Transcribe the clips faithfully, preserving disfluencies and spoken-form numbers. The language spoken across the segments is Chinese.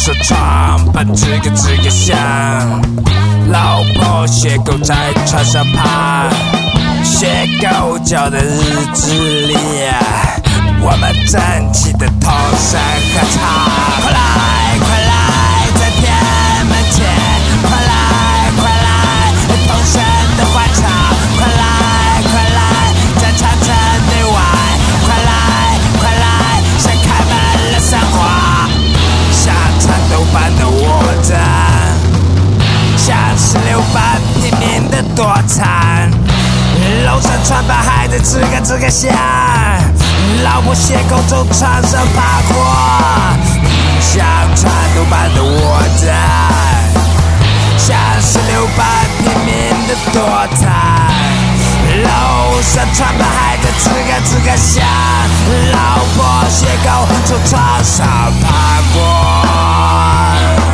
手床把吱个吱个响，老婆学狗在床上爬，学狗叫的日子里，我们整齐的同声合唱。快来快来，在天门前，快来快来，同声的欢唱。快来快来，在长城内外，快来快来，像开满了鲜花，像颤抖般的我的，像石榴般拼命的躲藏。楼上穿把孩子吱个吱个响，老婆斜口从床上爬过，像颤抖般的我的，像石榴般拼命的躲藏。楼上穿把孩子吱个吱个响，老婆斜口从床上爬过。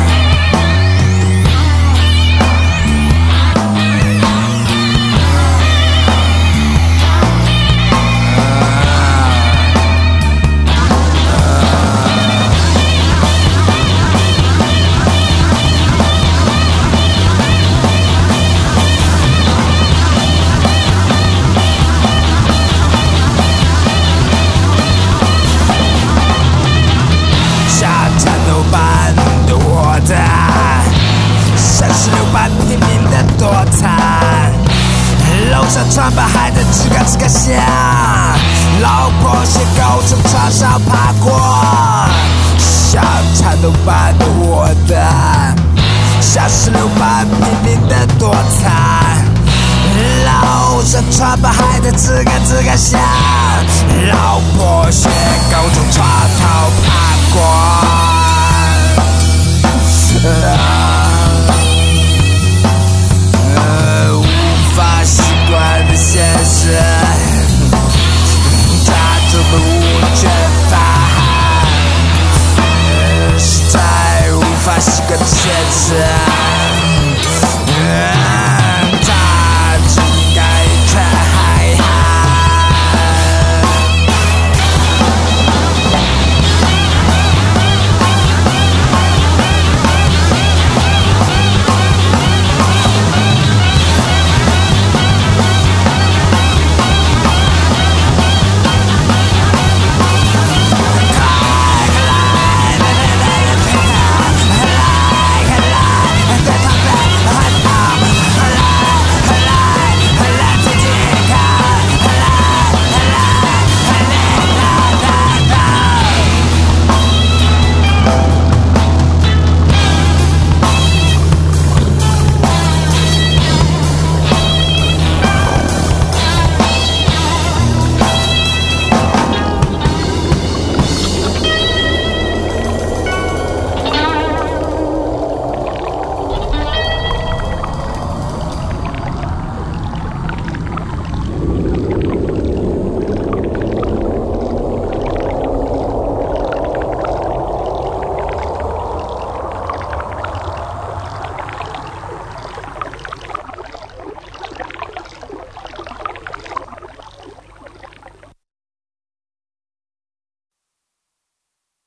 床把孩子吱个吱个响，老婆斜狗从床上爬过，像颤抖般的我的，像石榴般拼命的躲藏。老上床把孩子吱个吱个响，老婆斜狗从床头爬过。